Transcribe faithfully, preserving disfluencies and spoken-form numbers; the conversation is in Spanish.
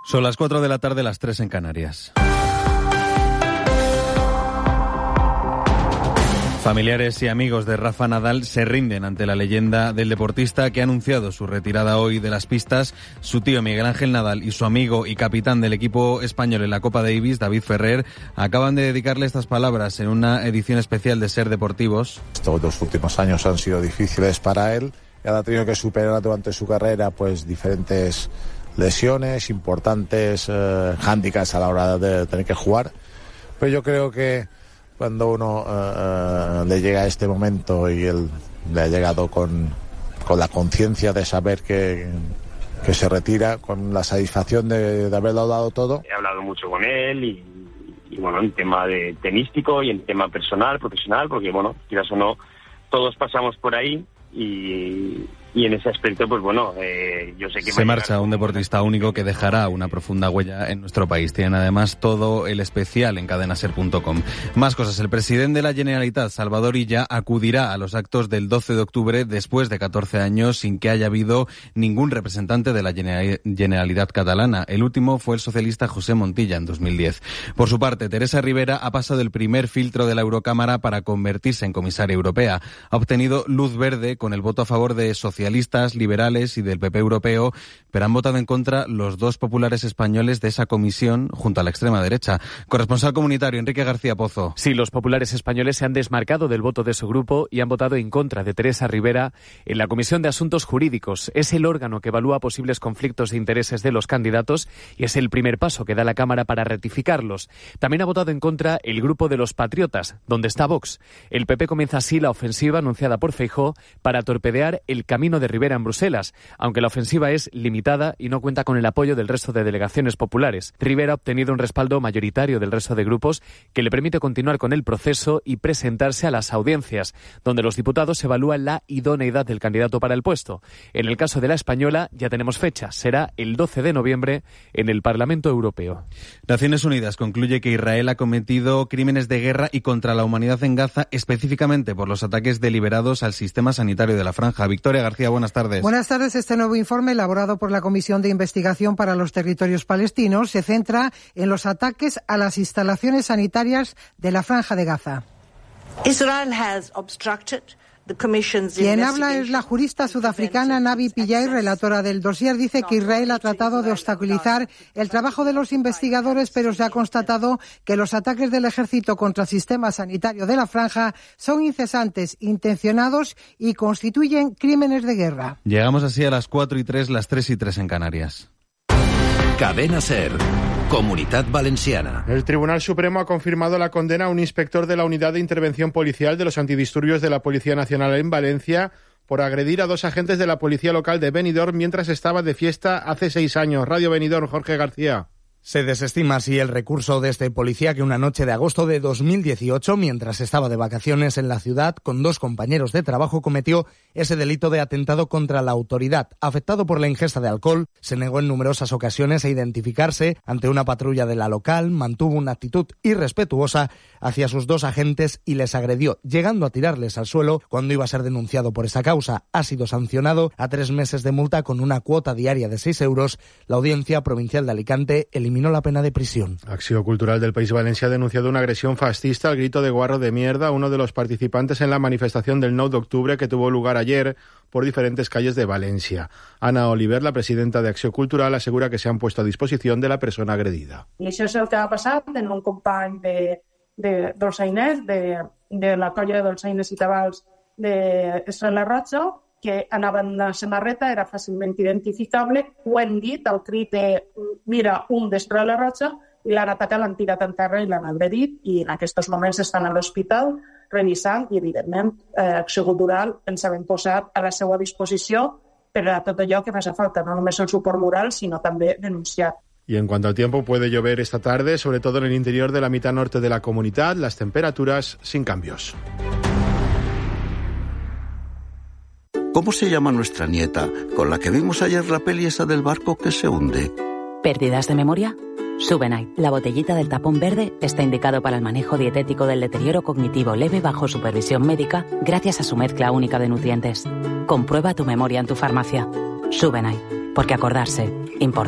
Son las cuatro de la tarde, las tres en Canarias. Familiares y amigos de Rafa Nadal se rinden ante la leyenda del deportista que ha anunciado su retirada hoy de las pistas. Su tío Miguel Ángel Nadal y su amigo y capitán del equipo español en la Copa Davis, David Ferrer, acaban de dedicarle estas palabras en una edición especial de Ser Deportivos. Estos dos últimos años han sido difíciles para él. Él ha tenido que superar durante su carrera pues diferentes lesiones, importantes eh, hándicaps a la hora de tener que jugar. Pero yo creo que cuando uno uh, le llega a este momento y él le ha llegado con, con la conciencia de saber que, que se retira, con la satisfacción de, de haberlo dado todo. He hablado mucho con él y, y bueno, en tema de tenístico y en tema personal, profesional, porque bueno, quizás o no, todos pasamos por ahí y... Y en ese aspecto, pues bueno, eh, yo sé que... Se marcha un deportista único que dejará una profunda huella en nuestro país. Tienen además todo el especial en cadena ser punto com. Más cosas. El presidente de la Generalitat, Salvador Illa, acudirá a los actos del doce de octubre después de catorce años sin que haya habido ningún representante de la Generalitat catalana. El último fue el socialista José Montilla en dos mil diez. Por su parte, Teresa Rivera ha pasado el primer filtro de la Eurocámara para convertirse en comisaria europea. Ha obtenido luz verde con el voto a favor de socialistas socialistas, liberales y del P P europeo, pero han votado en contra los dos populares españoles de esa comisión junto a la extrema derecha. Corresponsal comunitario, Enrique García Pozo. Sí, los populares españoles se han desmarcado del voto de su grupo y han votado en contra de Teresa Rivera en la Comisión de Asuntos Jurídicos. Es el órgano que evalúa posibles conflictos de intereses de los candidatos y es el primer paso que da la Cámara para rectificarlos. También ha votado en contra el grupo de los Patriotas, donde está Vox. El P P comienza así la ofensiva anunciada por Feijóo para torpedear el camino de Rivera en Bruselas, aunque la ofensiva es limitada y no cuenta con el apoyo del resto de delegaciones populares. Rivera ha obtenido un respaldo mayoritario del resto de grupos que le permite continuar con el proceso y presentarse a las audiencias, donde los diputados evalúan la idoneidad del candidato para el puesto. En el caso de la española ya tenemos fecha, será el doce de noviembre en el Parlamento Europeo. Naciones Unidas concluye que Israel ha cometido crímenes de guerra y contra la humanidad en Gaza, específicamente por los ataques deliberados al sistema sanitario de la franja. Victoria García, buenas tardes. Buenas tardes. Este nuevo informe, elaborado por la Comisión de Investigación para los Territorios Palestinos, se centra en los ataques a las instalaciones sanitarias de la Franja de Gaza. Israel has obstructed the commission's Quien habla es la jurista sudafricana Navi Pillay, relatora del dossier. Dice que Israel ha tratado de obstaculizar el trabajo de los investigadores, pero se ha constatado que los ataques del ejército contra el sistema sanitario de la franja son incesantes, intencionados y constituyen crímenes de guerra. Llegamos así a las cuatro y tres, las tres y tres en Canarias. Cadena Ser. Comunitat Valenciana. El Tribunal Supremo ha confirmado la condena a un inspector de la Unidad de Intervención Policial de los Antidisturbios de la Policía Nacional en Valencia por agredir a dos agentes de la Policía Local de Benidorm mientras estaba de fiesta hace seis años. Radio Benidorm, Jorge García. Se desestima así el recurso de este policía que una noche de agosto de dos mil dieciocho, mientras estaba de vacaciones en la ciudad con dos compañeros de trabajo, cometió ese delito de atentado contra la autoridad. Afectado por la ingesta de alcohol, se negó en numerosas ocasiones a identificarse ante una patrulla de la local, mantuvo una actitud irrespetuosa hacia sus dos agentes y les agredió, llegando a tirarles al suelo cuando iba a ser denunciado por esa causa. Ha sido sancionado a tres meses de multa con una cuota diaria de seis euros. La Audiencia Provincial de Alicante eliminó la pena de prisión. Acción Cultural del País Valencià ha denunciado una agresión fascista al grito de guarro de mierda a uno de los participantes en la manifestación del nou d'octubre que tuvo lugar ayer por diferentes calles de Valencia. Ana Oliver, la presidenta de Acció Cultural, asegura que se han puesto a disposición de la persona agredida. I això és el que ha passat en un company de, de dolçainers, de, de la colla de dolçainers i tabals d'Estrela Roja, que anava en una samarreta, era fàcilment identificable. Ho hem dit, el crit de mira un d'Estrela Roja, i l'han atacat, l'han tirat en terra i l'han agredit, i en aquests moments estan a l'hospital revisant i, evidentment, eh, Acció Cultural ens hem posat a la seva disposició per a tot allò que faci falta, no només el suport moral, sinó també denunciar. Y en cuanto al tiempo, puede llover esta tarde, sobre todo en el interior de la mitad norte de la comunidad, las temperaturas sin cambios. ¿Cómo se llama nuestra nieta, con la que vimos ayer la peli esa del barco que se hunde? ¿Pérdidas de memoria? Subenite, la botellita del tapón verde, está indicado para el manejo dietético del deterioro cognitivo leve bajo supervisión médica gracias a su mezcla única de nutrientes. Comprueba tu memoria en tu farmacia. Subenite, porque acordarse importa.